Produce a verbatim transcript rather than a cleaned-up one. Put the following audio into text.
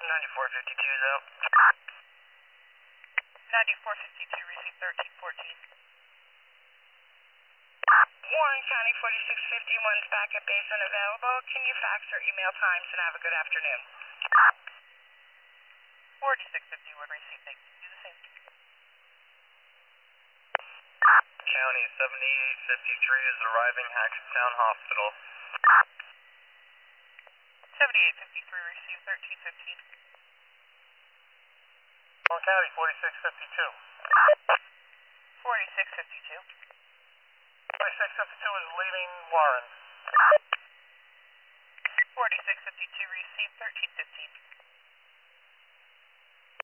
ninety-four fifty-two is out. ninety-four fifty-two, receive thirteen fourteen. Warren County forty-six fifty-one is back at base unavailable. Can you fax or email times and have a good afternoon? forty-six fifty-one, receive, thank you. Do the same. County seventy-eight fifty-three is arriving Hackettstown Hospital. seventy-eight fifty-three, receive thirteen fifteen. Warren County forty-six fifty-two. forty-six fifty-two. forty-six fifty-two is leaving Warren. forty-six fifty-two, receive thirteen fifteen.